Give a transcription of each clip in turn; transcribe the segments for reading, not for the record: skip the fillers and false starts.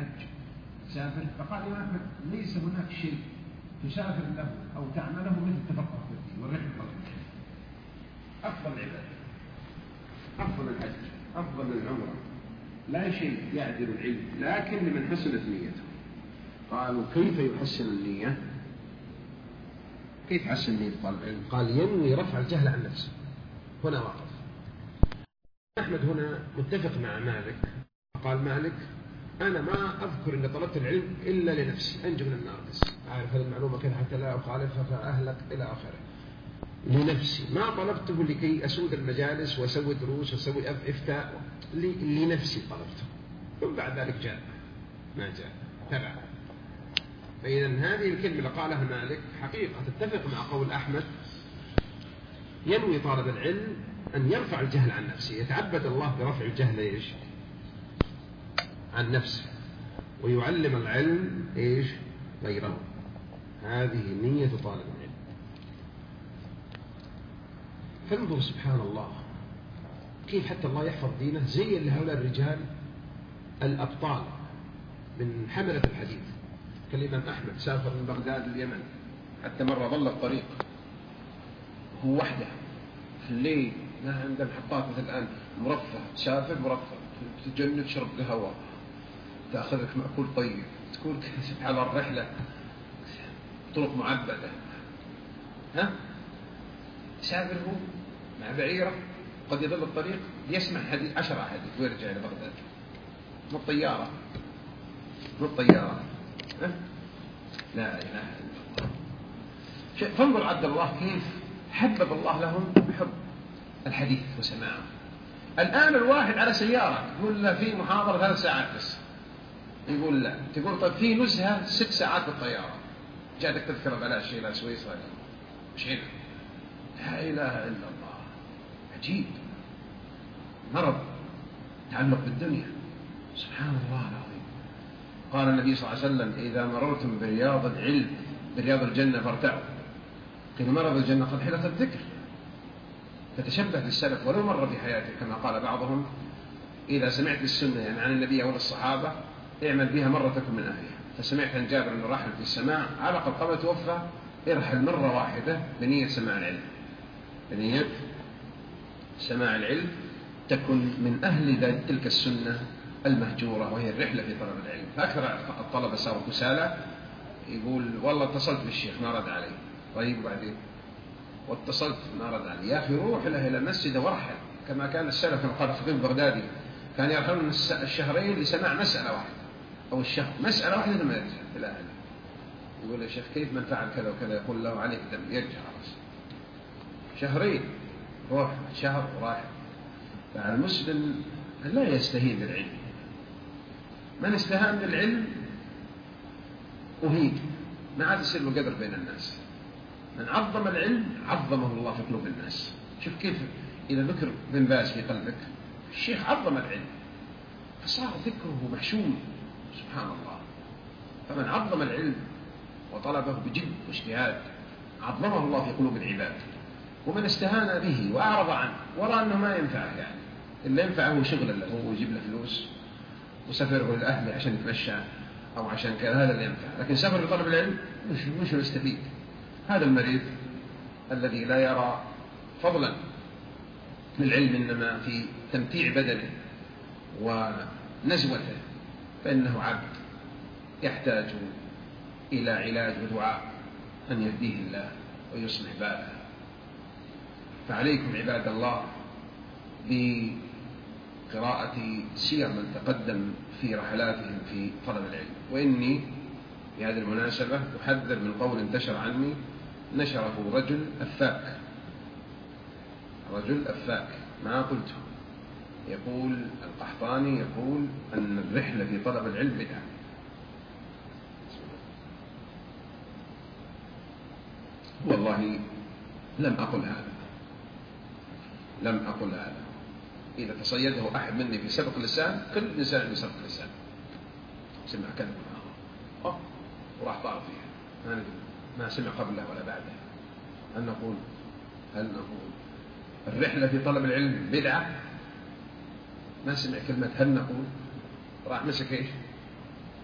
الحج سافر، فقال الإمام أحمد ليس هناك شيء تسافر له أو تعمله مثل التفقه في الدين والرحلة الطلب. أفضل العبادة، أفضل الحج، أفضل العمرة، لا شيء يعدل العلم، لكن لمن حسنت نيته. قالوا كيف يحسن النية؟ كيف يحسن نية طالب العلم؟ قال ينوي رفع الجهل عن نفسه. هنا وقف أحمد هنا متفق مع مالك. قال مالك أنا ما أذكر أني طلبت العلم إلا لنفسي أنجو من النار، بس أعرف هذه المعلومة كذا حتى لا أخالفها فأهلك إلى آخره. لنفسي ما طلبته لكي أسود المجالس وأسوي دروس وأسوي إفتاء، لنفسي طلبته، ثم بعد ذلك جاء ما جاء تبع. فإذا هذه الكلمة اللي قالها مالك حقيقة تتفق مع قول أحمد. ينوي طالب العلم أن يرفع الجهل عن نفسه، يتعبد الله برفع الجهل إيش عن نفسه، ويعلم العلم إيش غيره. هذه نية طالب العلم. فانظر سبحان الله كيف حتى الله يحفظ دينه زي لهؤلاء الرجال الأبطال من حملة الحديث. كالإمام أحمد سافر من بغداد لليمن، حتى مرة ظل الطريق هو وحده في الليل، ما عنده محطات مثل الآن، مرفه، تسافر مرفه، تجنب، تشرب قهوة، تأخذ لك مأكول طيب، تكون سبحان الله الرحلة طرق معبدة. سافر هو مع بعيرة، قد يضل الطريق يسمع حديث 10 حديث ويرجع إلى بغداد. مو الطيارة، مو الطيارة. لا إله إلا الله. فانظر عبد الله كيف حبب الله لهم حب الحديث وسماعه. الآن الواحد على سيارة يقول له في محاضرة 3 ساعات بس، يقول لا، تقول طيب في نزهة 6 ساعات بالطيارة، جاتك تذكرة بلاش إلى سويسرا، مش هنا. لا إله إلا الله. عجيب، مرض تعلق بالدنيا. سبحان الله العظيم. قال النبي صلى الله عليه وسلم إذا مررتم برياض العلم برياض الجنة فارتعوا. قيل مرض الجنة قد حدث الذكر، فتشبه بالسلف ولو مر بحياتك، كما قال بعضهم إذا سمعت السنة يعني عن النبي أو الصحابة اعمل بها مرة تكن من أهلها. فسمعت عن جابر بن رحل في السماع على قبل توفى، ارحل مرة واحدة بنية سماع العلم، بنية سماع العلم، تكن من أهل تلك السنة المهجورة وهي الرحلة في طلب العلم. فأكثر الطلبة صاروا كسالى، يقول والله اتصلت بالشيخ ما رد علي، طيب بعدين واتصلت ما رد علي، يا أخي روح له إلى مسجد وارحل، كما كان السلف. كما قال الخطيب البغدادي كان يرحلون الشهرين لسماع مسألة واحدة، أو الشهر مسألة واحدة ثم يرجع إلى أهله. يقول يا شيخ كيف من فعل كذا وكذا، يقول له عليك دم، يرجع خلاص. شهرين روح، شهر وراح. فالمسلم لا يستهين بالعلم. من استهان بالعلم أهين، ما عاد يصير له قدر بين الناس. من عظم العلم عظمه الله في قلوب الناس. شوف كيف إذا ذكر بن باز في قلبك، الشيخ عظم العلم فصار ذكره محشوم. سبحان الله. فمن عظم العلم وطلبه بجد واجتهاد عظمه الله في قلوب العباد. ومن استهان به وأعرض عنه ورأى أنه ما ينفعه، يعني اللي ينفعه شغل له هو يجيب له فلوس وسفره لأهله عشان يتمشى أو عشان كذا، هذا اللي ينفع. لكن سفر لطلب العلم مش يستفيد. هذا المريض الذي لا يرى فضلا للعلم إنما في تمتيع بدنه ونزوته، فإنه عبد يحتاج إلى علاج ودعاء أن يهديه الله ويصلح باله. فعليكم عباد الله بقراءة سير من تقدم في رحلاتهم في طلب العلم. وإني في هذه المناسبة أحذر من قول انتشر عني، نشره رجل أفاك، رجل أفاك ما قلته، يقول القحطاني يقول أن الرحلة في طلب العلم بدعة. والله لم أقل هذا، لم أقل هذا. إذا تصيده أحد مني في سبق اللسان، كل إنسان يسبق اللسان سمع كلمة وراح طار فيها، ما سمع قبله ولا بعده. هل نقول الرحلة في طلب العلم بدعة؟ ما سمع كلمة هل نقول، راح مسك إيش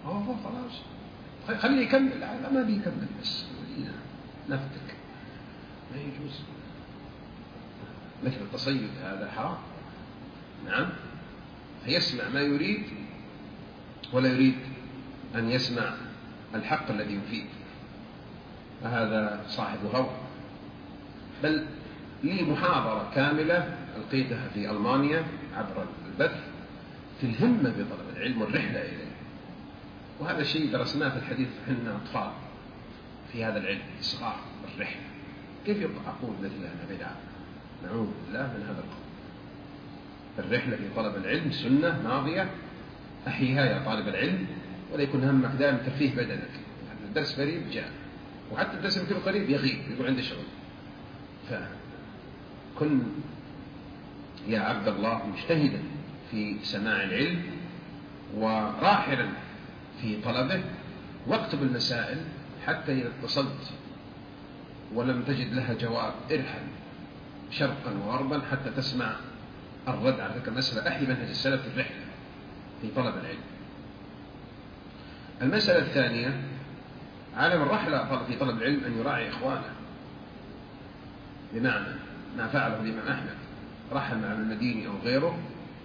خلاص خليه يكمل. لا ما بيكمل بس نفتك ما يجوز. مثل التصيد هذا حرام. نعم، فيسمع ما يريد ولا يريد أن يسمع الحق الذي يفيد، فهذا صاحب هوى. بل لي محاضرة كاملة ألقيتها في ألمانيا عبر البث في الهمة بطلب العلم والرحلة إليه، وهذا شيء درسناه في الحديث حنا أطفال في هذا العلم، إصغاء الرحلة. كيف أقول مثل هذا بدعة؟ نعوذ بالله من هذا القول. الرحلة في طلب العلم سنة ماضية، أحيها يا طالب العلم، ولا يكون همك دائما ترفيه بدنك. الدرس قريب جاء، وحتى الدرس يمكن قريب يغيب، يقول عنده شغل. فكن يا عبد الله مجتهدا في سماع العلم وراحلا في طلبه، واكتب المسائل حتى إذا اتصلت ولم تجد لها جواب ارحل شرقا وغربا حتى تسمع الرد على تلك المسألة. أحيي منهج السلف في الرحلة في طلب العلم. المسألة الثانية، عالم الرحلة في طلب العلم أن يراعي إخوانه، بمعنى ما فعله الإمام أحمد، رحل مع المديني أو غيره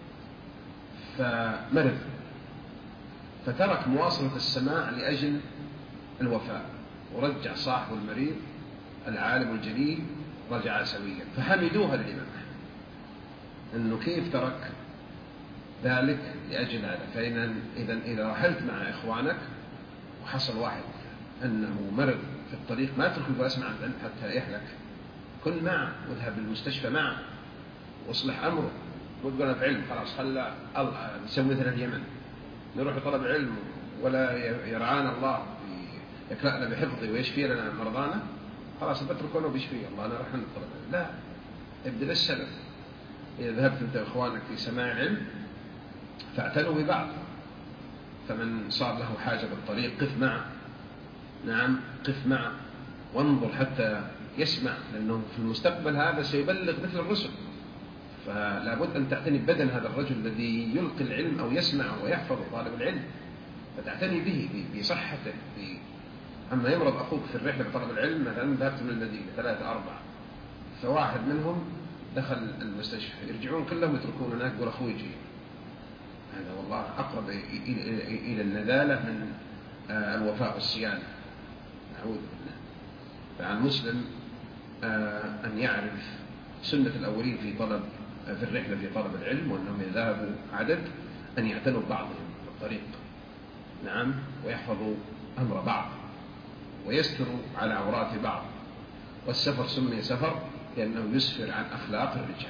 فمرض، فترك مواصلة السماع لأجل الوفاء، ورجع صاحب المريض العالم الجليل رجع سويا، فحمدوها للإمام أحمد أنه كيف ترك ذلك لأجل هذا. إذا رحلت مع إخوانك وحصل واحد أنه مرض في الطريق، ما تدخل واسمع عنه حتى يهلك، كن معه واذهب للمستشفى معه واصلح أمره، وتقول في علم خلاص خلى الله نسوي مثل اليمن نروح لطلب علم ولا يرعانا الله يكلأنا بحفظه ويشفي لنا مرضانا، خلاص بتركونه بيشفي الله، أنا راح نطلب. لا، ابدأ السلف. إذا ذهبت أنت وإخوانك في سماع العلم فاعتنوا ببعض، فمن صار له حاجة بالطريق قف معه. نعم، قف معه وانظر حتى يسمع، لأنه في المستقبل هذا سيبلغ مثل الرسل، فلا بد أن تعتني ببدن هذا الرجل الذي يلقي العلم أو يسمع ويحفظ طالب العلم، فتعتني به بصحته. أما يمرض أخوك في الرحلة بطلب العلم، مثلا ذهبت من المدينة 3 4 فواحد منهم دخل المستشفى، يرجعون كلهم يتركون هناك، يقول أخوي يجي. هذا والله أقرب إلى النذالة من الوفاء والصيانة، نعوذ بالله. فعلى المسلم أن يعرف سنة الأولين في الرحلة في طلب العلم، وأنهم يذهبوا عدد، أن يعتنوا ببعضهم في الطريق. نعم، ويحفظوا أمر بعض ويستروا على عورات بعض. والسفر سمي سفر لأنه يسفر عن أخلاق الرجال.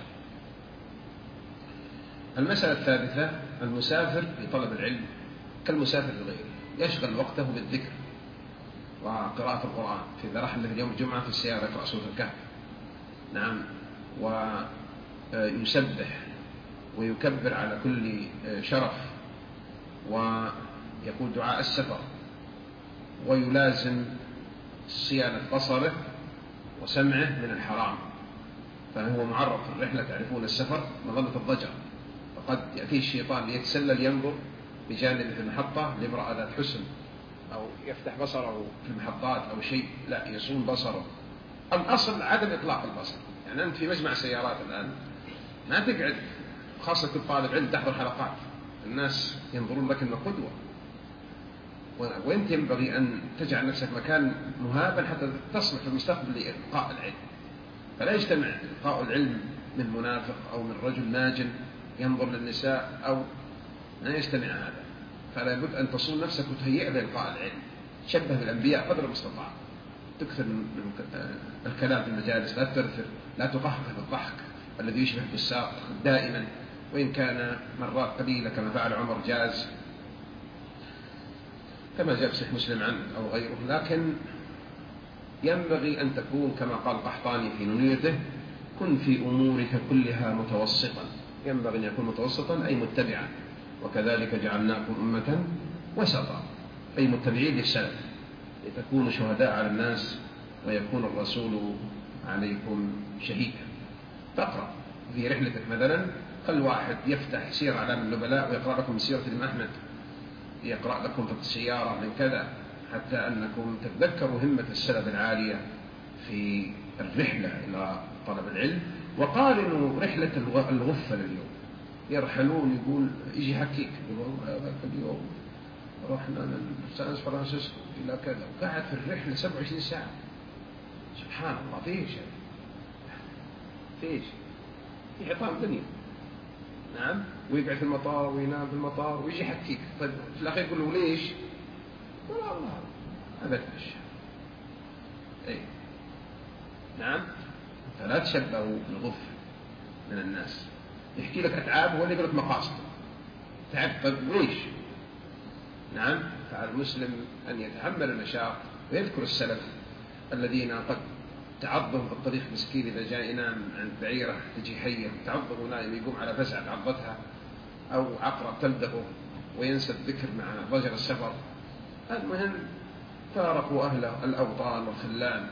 المسألة الثالثة، المسافر في طلب العلم كالمسافر لغيره، يشغل وقته بالذكر وقراءة القرآن. إذا رحل في يوم الجمعة في السيارة يقرأ سورة الكهف، نعم، ويسبح ويكبر على كل شرف، ويقول دعاء السفر، ويلازم صيانة بصره وسمعه من الحرام، فهو معرض في الرحلة. تعرفون السفر مظلة الضجر، فقد يأتيه الشيطان ليتسلل ينظر بجانب في المحطة لامرأة ذات حسن، أو يفتح بصره في المحطات أو شيء، لا، يصون بصره. الأصل عدم إطلاق البصر. يعني أنت في مجمع سيارات الآن ما تقعد، خاصة كل طالب علم تحضر حلقات، الناس ينظرون لك إنه قدوة، وأنت ينبغي أن تجعل نفسك مكان مهابا حتى تصلح في المستقبل لإلقاء العلم. فلا يجتمع إلقاء العلم من منافق أو من رجل ماجن ينظر للنساء، أو لا يجتمع هذا. فلا بد أن تصون نفسك وتهيئ لإلقاء العلم، شبه بالأنبياء قدر المستطاع، تكثر من الكلام في المجالس، لا ترثر، لا تقهقه بالضحك الذي يشبه بالساق دائما، وإن كان مرات قليلة كما فعل عمر جاز كما جاء في صحيح مسلم عنه أو غيره. لكن ينبغي أن تكون كما قال القحطاني في نونيته: كن في أمورك كلها متوسطا. ينبغي أن يكون متوسطا أي متبعا، وكذلك جعلناكم أمة وسطا، أي متبعين للسلف، لتكونوا شهداء على الناس ويكون الرسول عليكم شهيدا. تقرأ في رحلتك مثلا، خل واحد يفتح سير أعلام النبلاء ويقرأ لكم سيرة الإمام أحمد، يقرأ لكم في السيارة من كذا، حتى أنكم تتذكروا همة السلف العالية في الرحلة إلى طلب العلم. وقارنوا رحلة الغفل اليوم، يرحلون، يقول يجي حكيك يقول ذاك اليوم رحنا من سان فرانسيسكو إلى كذا، وقعد في الرحلة 27 ساعة. سبحان الله، فيش في حطام دنيا. نعم، ويقعد في المطار وينام في المطار ويجي يحكيك. طيب في الأخير يقول له ليش؟ والله أبدا نعم. فلا تشبهوا بالغفل من الناس، يحكي لك أتعاب ولا يقول لك مقاصد. تعب، طيب ليش؟ نعم. فعلى المسلم أن يتحمل المشاق ويذكر السلف الذين قد تعضهم في الطريق، مسكين إذا جاء ينام عند بعيرة تجي حية تعضه ونائم، يقوم على فزعة عضتها، أو عقرب تلدغه وينسى الذكر مع ضجر السفر. المهم فارقوا أهل الأوطان والخلان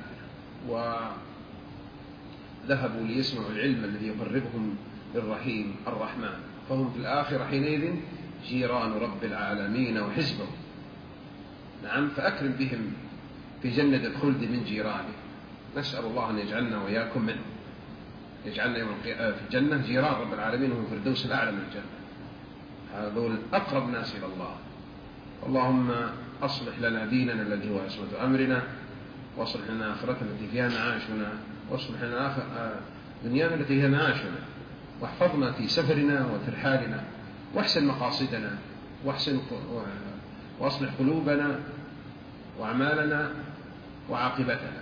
وذهبوا ليسمعوا العلم الذي يقربهم للرحيم الرحمن، فهم في الآخرة حينئذ جيران رب العالمين وحزبه. نعم، فأكرم بهم في جنة الخلد من جيرانه. نسأل الله أن يجعلنا وإياكم منه، يجعلنا يوم في الجنة جيران رب العالمين وهم في الفردوس الأعلى من الجنة. هذول أقرب ناس إلى الله. اللهم أصلح لنا ديننا الذي هو عصمة أمرنا، واصلح لنا آخرتنا التي فيها معاشنا، واصلح لنا دنيانا التي فيها معاشنا، واحفظنا في سفرنا وترحالنا، واحسن مقاصدنا، واصلح قلوبنا وأعمالنا وعاقبتنا.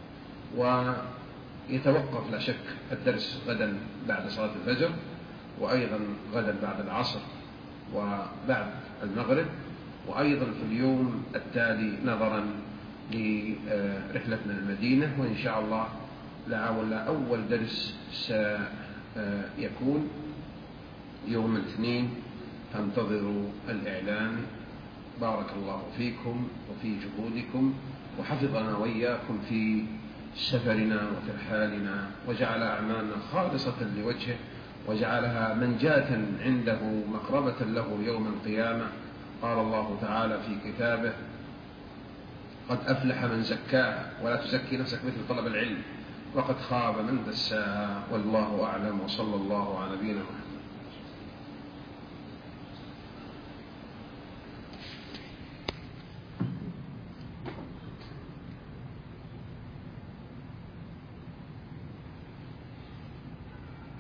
ويتوقف لا شك الدرس غدا بعد صلاة الفجر، وأيضا غدا بعد العصر وبعد المغرب، وأيضا في اليوم التالي نظرا لرحلتنا المدينة. وإن شاء الله لعل أول درس سيكون يوم الاثنين، فانتظروا الإعلان. بارك الله فيكم وفي جهودكم، وحفظنا وإياكم في سفرنا وترحالنا، وجعل أعمالنا خالصة لوجهه، وجعلها منجاة عنده مقربة له يوم القيامة. قال الله تعالى في كتابه: قد أفلح من زكاها، ولا تزكي نفسك مثل طلب العلم، وقد خاب من دساها. والله أعلم، وصلى الله على نبينا محمد.